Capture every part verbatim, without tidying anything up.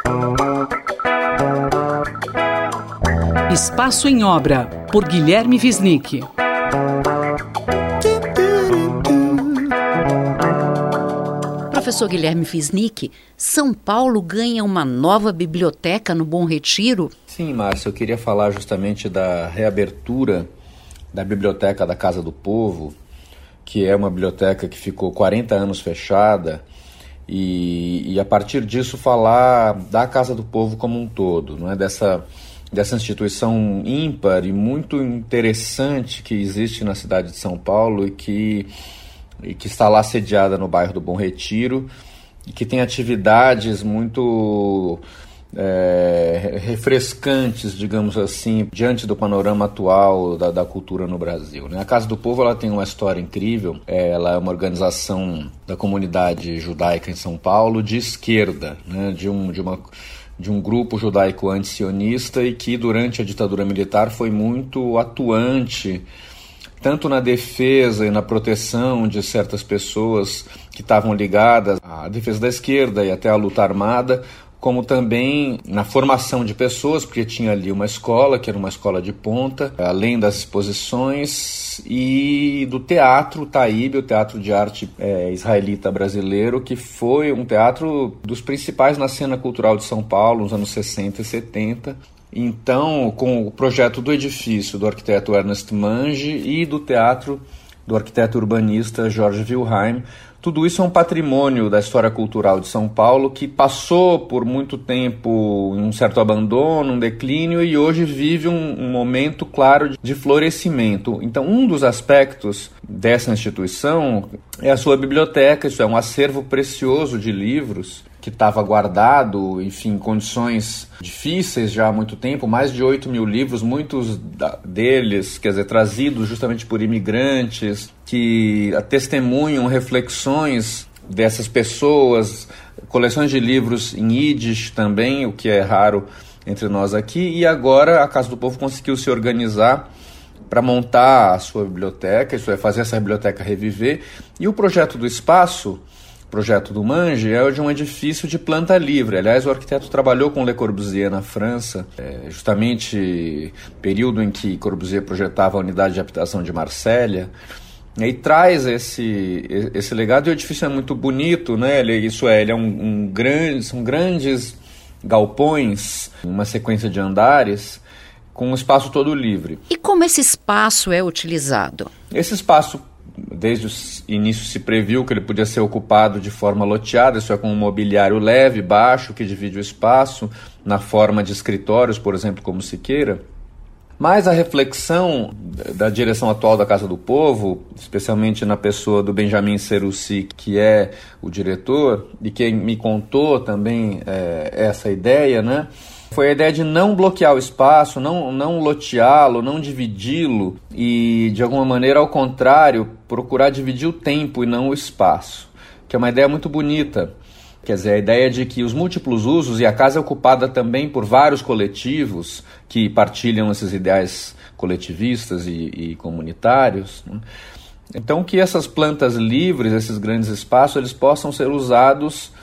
Espaço em Obra, por Guilherme Wisnik. Professor Guilherme Wisnik, São Paulo ganha uma nova biblioteca no Bom Retiro? Sim, Márcia, eu queria falar justamente da reabertura da Biblioteca da Casa do Povo, que é uma biblioteca que ficou quarenta anos fechada, e, e a partir disso falar da Casa do Povo como um todo, não é? dessa, dessa instituição ímpar e muito interessante que existe na cidade de São Paulo e que, e que está lá sediada no bairro do Bom Retiro, e que tem atividades muito é, refrescantes, digamos assim, diante do panorama atual da, da cultura no Brasil, né? A Casa do Povo ela tem uma história incrível. Ela é uma organização da comunidade judaica em São Paulo de esquerda, né? de, um, de, uma, de um grupo judaico anti-sionista e que durante a ditadura militar foi muito atuante tanto na defesa e na proteção de certas pessoas que estavam ligadas à defesa da esquerda e até à luta armada, como também na formação de pessoas, porque tinha ali uma escola, que era uma escola de ponta, além das exposições, e do teatro Taíbe, o teatro de arte é, israelita brasileiro, que foi um teatro dos principais na cena cultural de São Paulo, nos anos sessenta e setenta. Então, com o projeto do edifício do arquiteto Ernest Mange e do teatro do arquiteto urbanista Jorge Wilhelm, tudo isso é um patrimônio da história cultural de São Paulo que passou por muito tempo em um certo abandono, um declínio, e hoje vive um, um momento claro de florescimento. Então, um dos aspectos dessa instituição é a sua biblioteca, isso é um acervo precioso de livros que estava guardado, enfim, em condições difíceis já há muito tempo, mais de oito mil livros, muitos deles, quer dizer, trazidos justamente por imigrantes, que testemunham reflexões dessas pessoas, coleções de livros em Yiddish também, o que é raro entre nós aqui, e agora a Casa do Povo conseguiu se organizar para montar a sua biblioteca, isso é, fazer essa biblioteca reviver, e o projeto do espaço, o projeto do Mange, é o de um edifício de planta livre. Aliás, o arquiteto trabalhou com Le Corbusier na França, é, justamente período em que Corbusier projetava a unidade de habitação de Marsella, e aí traz esse, esse legado, e o edifício é muito bonito, né? Ele, isso é, ele é um, um grande, são grandes galpões, uma sequência de andares, com um espaço todo livre. E como esse espaço é utilizado? Esse espaço, desde o início se previu que ele podia ser ocupado de forma loteada, isso é, com um mobiliário leve, baixo, que divide o espaço, na forma de escritórios, por exemplo, como se queira. Mas a reflexão da direção atual da Casa do Povo, especialmente na pessoa do Benjamin Serussi, que é o diretor, e quem me contou também é, essa ideia, né? Foi a ideia de não bloquear o espaço, não, não loteá-lo, não dividi-lo e, de alguma maneira, ao contrário, procurar dividir o tempo e não o espaço, que é uma ideia muito bonita. Quer dizer, a ideia de que os múltiplos usos, e a casa é ocupada também por vários coletivos que partilham esses ideais coletivistas e, e comunitários, né? Então, que essas plantas livres, esses grandes espaços, eles possam ser usados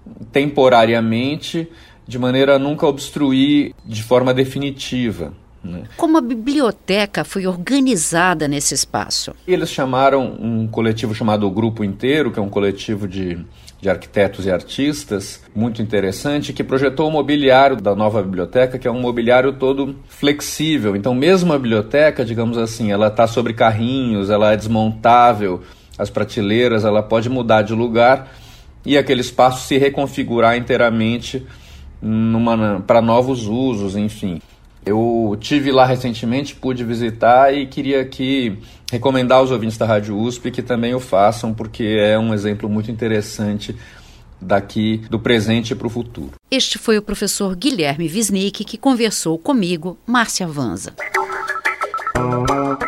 temporariamente, de maneira a nunca obstruir de forma definitiva, né? Como a biblioteca foi organizada nesse espaço? Eles chamaram um coletivo chamado O Grupo Inteiro, que é um coletivo de, de arquitetos e artistas muito interessante, que projetou o mobiliário da nova biblioteca, que é um mobiliário todo flexível. Então, mesmo a biblioteca, digamos assim, ela está sobre carrinhos, ela é desmontável, as prateleiras, ela pode mudar de lugar e aquele espaço se reconfigurar inteiramente para novos usos, enfim. Eu tive lá recentemente, pude visitar e queria aqui recomendar aos ouvintes da Rádio U S P que também o façam, porque é um exemplo muito interessante daqui do presente para o futuro. Este foi o professor Guilherme Wisnik que conversou comigo, Márcia Vanza.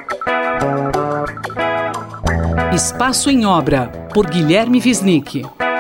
Espaço em Obra, por Guilherme Wisnik.